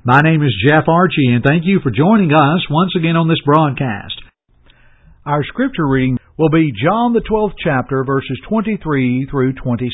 My name is Jeff Archie, and thank you for joining us once again on this broadcast. Our scripture reading will be John the 12th chapter, verses 23 through 26.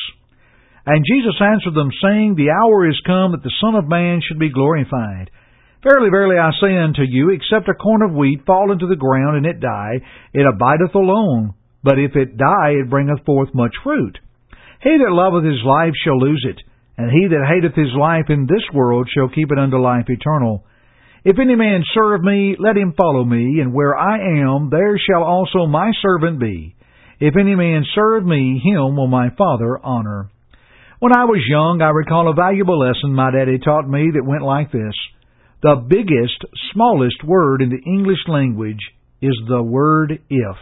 And Jesus answered them, saying, The hour is come that the Son of Man should be glorified. Verily, verily, I say unto you, except a corn of wheat fall into the ground, and it die, it abideth alone. But if it die, it bringeth forth much fruit. He that loveth his life shall lose it, and he that hateth his life in this world shall keep it unto life eternal. If any man serve me, let him follow me, and where I am, there shall also my servant be. If any man serve me, him will my Father honor. When I was young, I recall a valuable lesson my daddy taught me that went like this. The biggest, smallest word in the English language is the word if.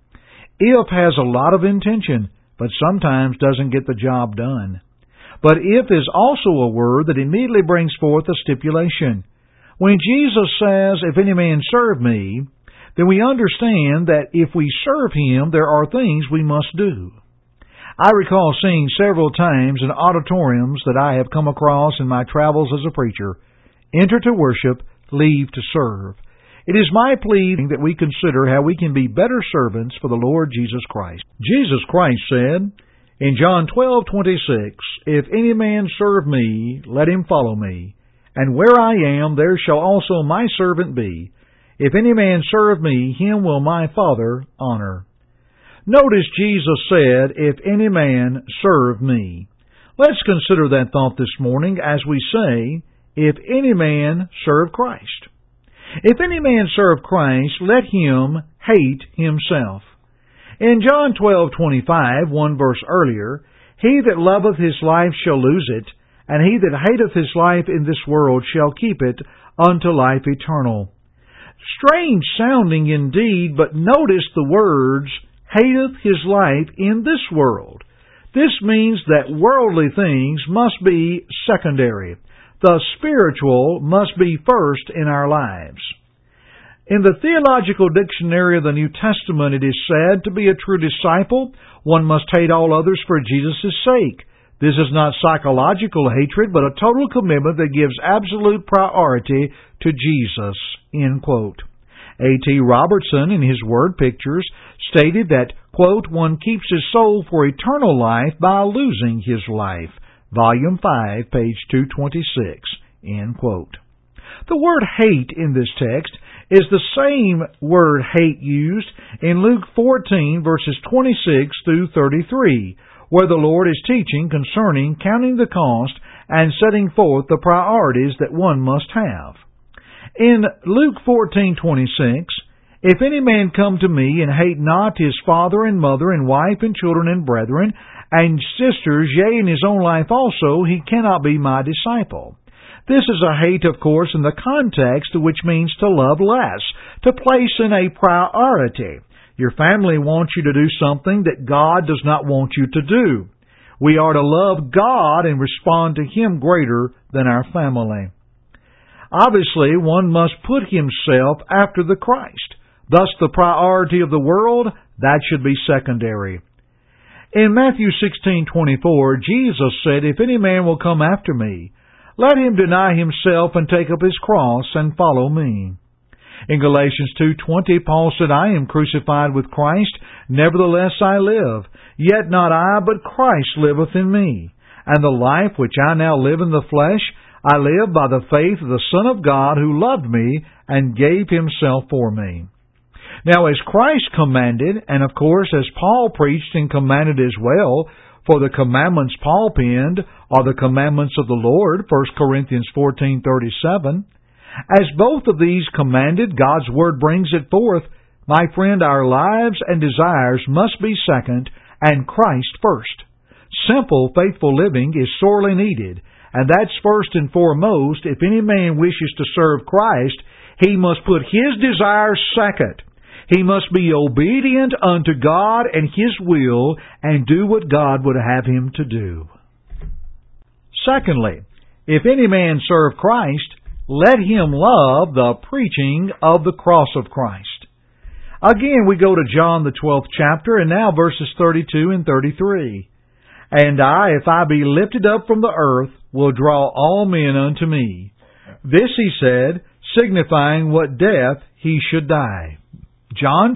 If has a lot of intention, but sometimes doesn't get the job done. But if is also a word that immediately brings forth a stipulation. When Jesus says, if any man serve me, then we understand that if we serve him, there are things we must do. I recall seeing several times in auditoriums that I have come across in my travels as a preacher, enter to worship, leave to serve. It is my plea that we consider how we can be better servants for the Lord Jesus Christ. Jesus Christ said, in John 12:26, If any man serve me, let him follow me. And where I am, there shall also my servant be. If any man serve me, him will my Father honor. Notice Jesus said, if any man serve me. Let's consider that thought this morning as we say, if any man serve Christ. If any man serve Christ, let him hate himself. In John 12:25, one verse earlier, He that loveth his life shall lose it, and he that hateth his life in this world shall keep it unto life eternal. Strange sounding indeed, but notice the words, hateth his life in this world. This means that worldly things must be secondary. The spiritual must be first in our lives. In the Theological Dictionary of the New Testament, it is said, to be a true disciple, one must hate all others for Jesus' sake. This is not psychological hatred, but a total commitment that gives absolute priority to Jesus. End quote. A.T. Robertson, in his Word Pictures, stated that, quote, one keeps his soul for eternal life by losing his life. Volume 5, page 226. End quote. The word hate in this text is the same word hate used in Luke 14, verses 26 through 33, where the Lord is teaching concerning counting the cost and setting forth the priorities that one must have. In Luke 14:26, if any man come to me and hate not his father and mother and wife and children and brethren and sisters, yea, and his own life also, he cannot be my disciple. This is a hate, of course, in the context, which means to love less, to place in a priority. Your family wants you to do something that God does not want you to do. We are to love God and respond to Him greater than our family. Obviously, one must put himself after the Christ. Thus, the priority of the world, that should be secondary. In Matthew 16:24, Jesus said, If any man will come after me, let him deny himself and take up his cross and follow me. In Galatians 2:20, Paul said, I am crucified with Christ, nevertheless I live. Yet not I, but Christ liveth in me. And the life which I now live in the flesh, I live by the faith of the Son of God who loved me and gave himself for me. Now, as Christ commanded, and of course as Paul preached and commanded as well, for the commandments Paul penned are the commandments of the Lord, 1 Corinthians 14:37. As both of these commanded, God's Word brings it forth. My friend, our lives and desires must be second and Christ first. Simple, faithful living is sorely needed, and that's first and foremost. If any man wishes to serve Christ, he must put his desires second. He must be obedient unto God and His will and do what God would have him to do. Secondly, if any man serve Christ, let him love the preaching of the cross of Christ. Again, we go to John the 12th chapter, and now verses 32 and 33. And I, if I be lifted up from the earth, will draw all men unto me. This he said, signifying what death he should die. John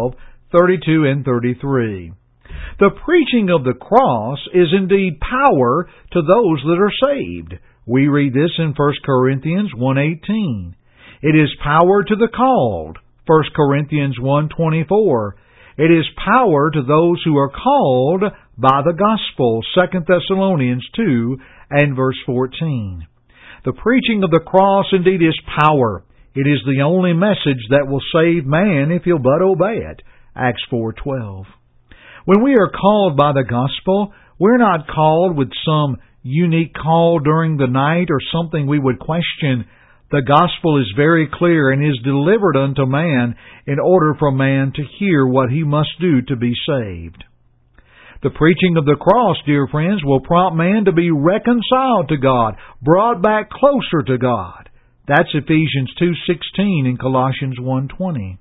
12:32 and 33. The preaching of the cross is indeed power to those that are saved. We read this in 1 Corinthians 1:18. It is power to the called, 1 Corinthians 1:24. It is power to those who are called by the gospel, 2 Thessalonians 2 and verse 14. The preaching of the cross indeed is power. It is the only message that will save man if he'll but obey it, Acts 4:12. When we are called by the gospel, we're not called with some unique call during the night or something we would question. The gospel is very clear and is delivered unto man in order for man to hear what he must do to be saved. The preaching of the cross, dear friends, will prompt man to be reconciled to God, brought back closer to God. That's Ephesians 2:16 and Colossians 1:20.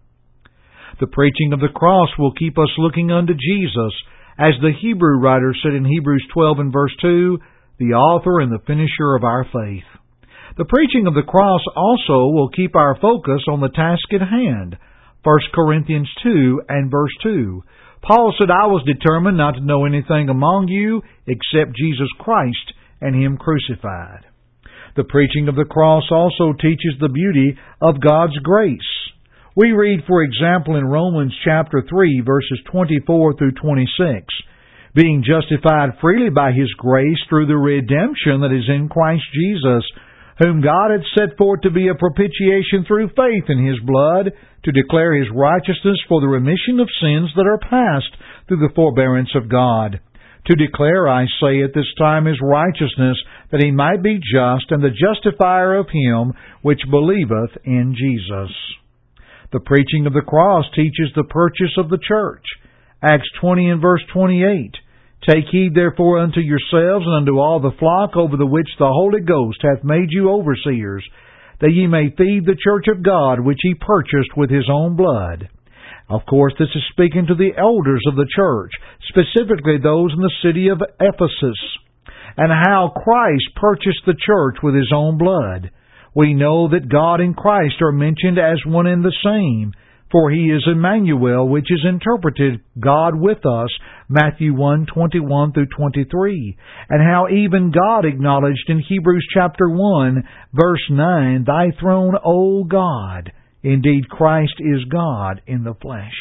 The preaching of the cross will keep us looking unto Jesus, as the Hebrew writer said in Hebrews 12 and verse 2, the author and the finisher of our faith. The preaching of the cross also will keep our focus on the task at hand, 1 Corinthians 2 and verse 2. Paul said, I was determined not to know anything among you except Jesus Christ and Him crucified. The preaching of the cross also teaches the beauty of God's grace. We read, for example, in Romans chapter 3, verses 24 through 26, being justified freely by His grace through the redemption that is in Christ Jesus, whom God had set forth to be a propitiation through faith in His blood, to declare His righteousness for the remission of sins that are past through the forbearance of God. To declare, I say, at this time His righteousness, that He might be just, and the justifier of him which believeth in Jesus. The preaching of the cross teaches the purchase of the church. Acts 20 and verse 28. Take heed therefore unto yourselves and unto all the flock over the which the Holy Ghost hath made you overseers, that ye may feed the church of God which He purchased with His own blood. Of course, this is speaking to the elders of the church, specifically those in the city of Ephesus, and how Christ purchased the church with His own blood. We know that God and Christ are mentioned as one and the same, for He is Emmanuel, which is interpreted God with us, Matthew 1:21 through 23, and how even God acknowledged in Hebrews chapter 1, verse 9, Thy throne, O God. Indeed, Christ is God in the flesh.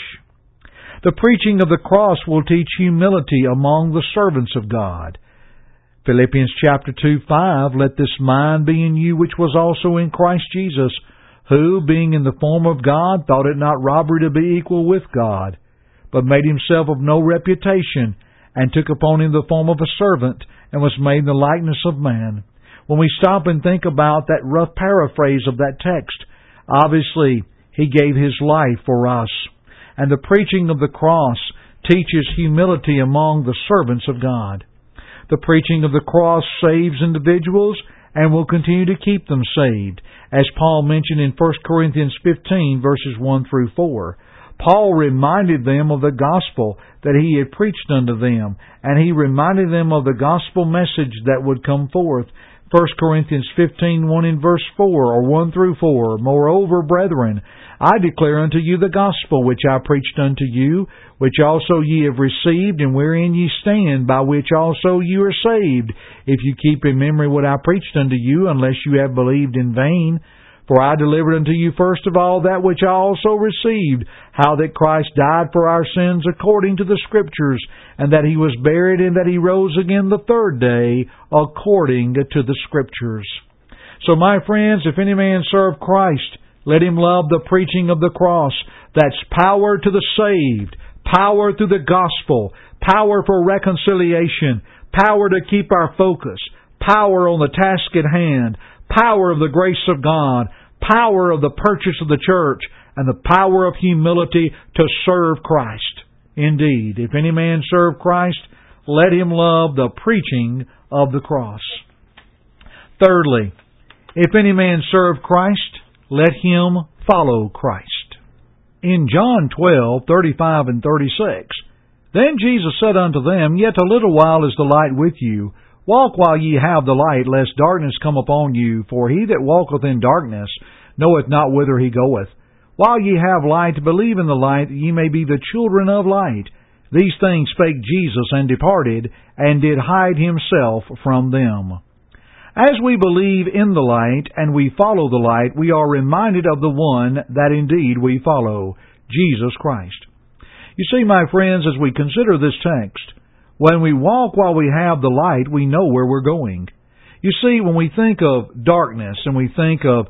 The preaching of the cross will teach humility among the servants of God. Philippians chapter 2:5, Let this mind be in you which was also in Christ Jesus, who, being in the form of God, thought it not robbery to be equal with God, but made Himself of no reputation, and took upon Him the form of a servant, and was made in the likeness of man. When we stop and think about that rough paraphrase of that text, obviously He gave His life for us. And the preaching of the cross teaches humility among the servants of God. The preaching of the cross saves individuals and will continue to keep them saved, as Paul mentioned in 1 Corinthians 15, verses 1 through 4. Paul reminded them of the gospel that he had preached unto them, and he reminded them of the gospel message that would come forth. 1 Corinthians 15, 1 in verse 4, or 1 through 4, Moreover, brethren, I declare unto you the gospel which I preached unto you, which also ye have received, and wherein ye stand, by which also you are saved, if you keep in memory what I preached unto you, unless you have believed in vain. For I delivered unto you first of all that which I also received, how that Christ died for our sins according to the Scriptures, and that He was buried, and that He rose again the third day according to the Scriptures. So, my friends, if any man serve Christ, let him love the preaching of the cross. That's power to the saved, power through the gospel, power for reconciliation, power to keep our focus, power on the task at hand, power of the grace of God, power of the purchase of the church, and the power of humility to serve Christ. Indeed, if any man serve Christ, let him love the preaching of the cross. Thirdly, if any man serve Christ, let him follow Christ. In John 12:35 and 36, Then Jesus said unto them, Yet a little while is the light with you. Walk while ye have the light, lest darkness come upon you. For he that walketh in darkness knoweth not whither he goeth. While ye have light, believe in the light, that ye may be the children of light. These things spake Jesus, and departed, and did hide himself from them. As we believe in the light, and we follow the light, we are reminded of the one that indeed we follow, Jesus Christ. You see, my friends, as we consider this text, when we walk while we have the light, we know where we're going. You see, when we think of darkness, and we think of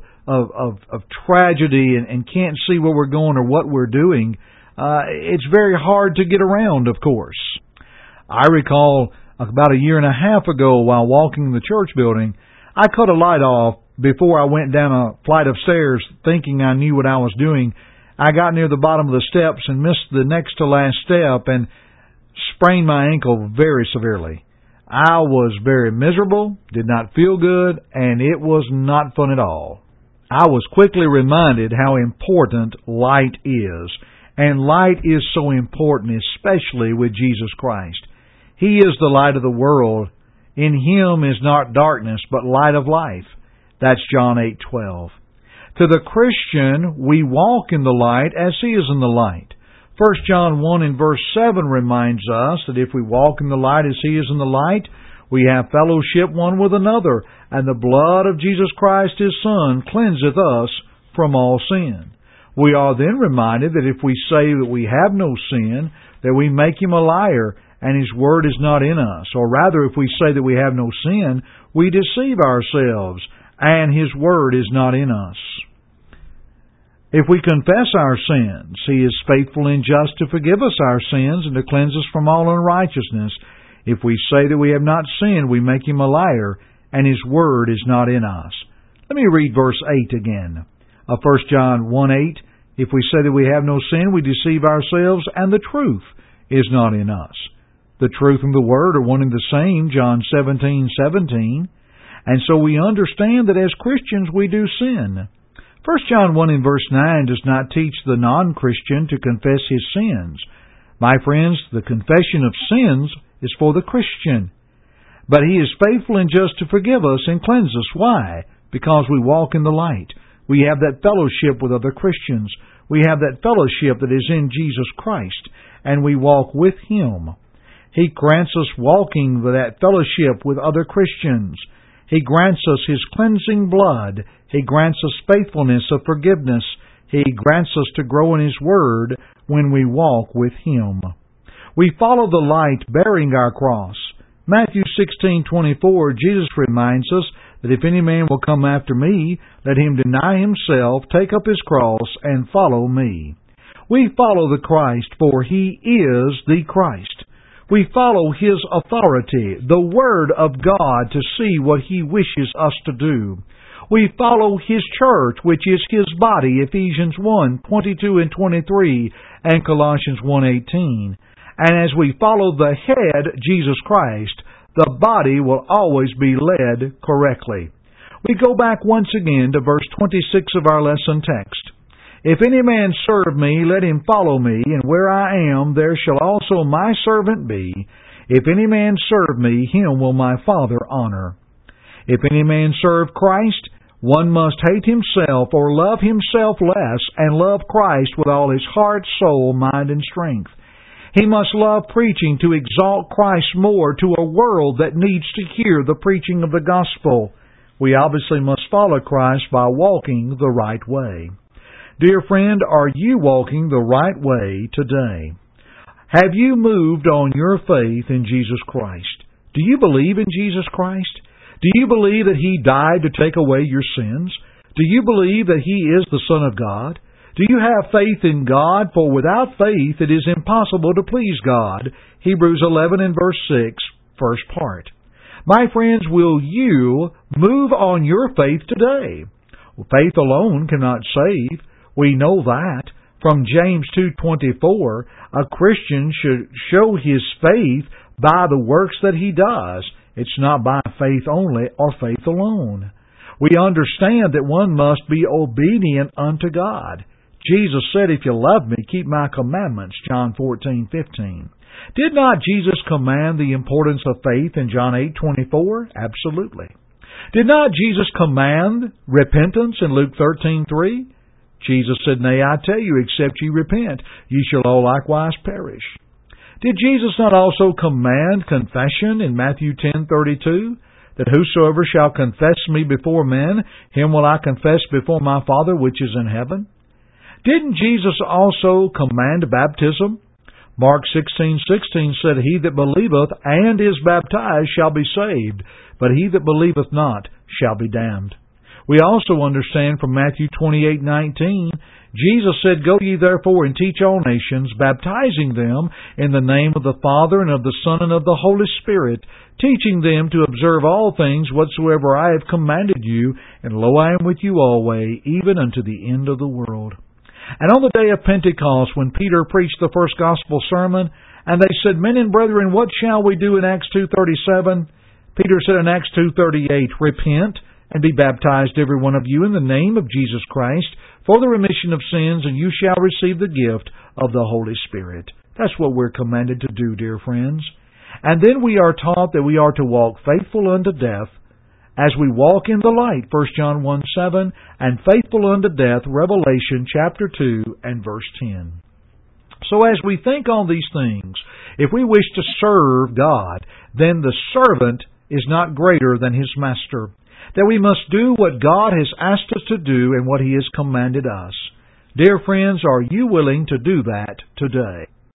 tragedy, and can't see where we're going or what we're doing, it's very hard to get around, of course. I recall about a year and a half ago, while walking in the church building, I cut a light off before I went down a flight of stairs thinking I knew what I was doing. I got near the bottom of the steps and missed the next to last step and sprained my ankle very severely. I was very miserable, did not feel good, and it was not fun at all. I was quickly reminded how important light is, and light is so important, especially with Jesus Christ. He is the light of the world. In Him is not darkness, but light of life. That's John 8:12. To the Christian, we walk in the light as He is in the light. 1 John 1 and verse 7 reminds us that if we walk in the light as He is in the light, we have fellowship one with another, and the blood of Jesus Christ His Son cleanseth us from all sin. We are then reminded that if we say that we have no sin, that we make Him a liar, and His Word is not in us. Or rather, if we say that we have no sin, we deceive ourselves, and His Word is not in us. If we confess our sins, He is faithful and just to forgive us our sins and to cleanse us from all unrighteousness. If we say that we have not sinned, we make Him a liar, and His Word is not in us. Let me read verse 8 again. 1 John 1:8. If we say that we have no sin, we deceive ourselves, and the truth is not in us. The truth and the Word are one and the same, John 17:17. And so we understand that as Christians we do sin. 1 John 1 and verse 9 does not teach the non-Christian to confess his sins. My friends, the confession of sins is for the Christian. But He is faithful and just to forgive us and cleanse us. Why? Because we walk in the light. We have that fellowship with other Christians. We have that fellowship that is in Jesus Christ, and we walk with Him. He grants us walking with that fellowship with other Christians. He grants us His cleansing blood. He grants us faithfulness of forgiveness. He grants us to grow in His Word when we walk with Him. We follow the light bearing our cross. Matthew 16:24, Jesus reminds us that if any man will come after me, let him deny himself, take up his cross, and follow me. We follow the Christ, for He is the Christ. We follow His authority, the Word of God, to see what He wishes us to do. We follow His church, which is His body, Ephesians 1:22 and 23, and Colossians 1:18. And as we follow the head, Jesus Christ, the body will always be led correctly. We go back once again to verse 26 of our lesson text. If any man serve me, let him follow me, and where I am, there shall also my servant be. If any man serve me, him will my Father honor. If any man serve Christ, one must hate himself or love himself less and love Christ with all his heart, soul, mind, and strength. He must love preaching to exalt Christ more to a world that needs to hear the preaching of the gospel. We obviously must follow Christ by walking the right way. Dear friend, are you walking the right way today? Have you moved on your faith in Jesus Christ? Do you believe in Jesus Christ? Do you believe that He died to take away your sins? Do you believe that He is the Son of God? Do you have faith in God? For without faith it is impossible to please God. Hebrews 11 and verse 6, first part. My friends, will you move on your faith today? Well, faith alone cannot save. We know that. From James 2:24, a Christian should show his faith by the works that he does. It's not by faith only or faith alone. We understand that one must be obedient unto God. Jesus said, if you love me, keep my commandments, John 14:15. Did not Jesus command the importance of faith in John 8:24? Absolutely. Did not Jesus command repentance in Luke 13:3? Jesus said, Nay, I tell you, except ye repent, ye shall all likewise perish. Did Jesus not also command confession in Matthew 10:32? That whosoever shall confess me before men, him will I confess before my Father which is in heaven? Didn't Jesus also command baptism? Mark 16:16 said, He that believeth and is baptized shall be saved, but he that believeth not shall be damned. We also understand from Matthew 28:19, Jesus said, Go ye therefore and teach all nations, baptizing them in the name of the Father and of the Son and of the Holy Spirit, teaching them to observe all things whatsoever I have commanded you, and lo, I am with you always, even unto the end of the world. And on the day of Pentecost, when Peter preached the first gospel sermon, and they said, Men and brethren, what shall we do in Acts 2:37? Peter said in Acts 2:38, Repent, and be baptized every one of you in the name of Jesus Christ for the remission of sins, and you shall receive the gift of the Holy Spirit. That's what we're commanded to do, dear friends. And then we are taught that we are to walk faithful unto death as we walk in the light, 1 John 1:7, and faithful unto death, Revelation chapter 2 and verse 10. So as we think on these things, if we wish to serve God, then the servant is not greater than his master. That we must do what God has asked us to do and what He has commanded us. Dear friends, are you willing to do that today?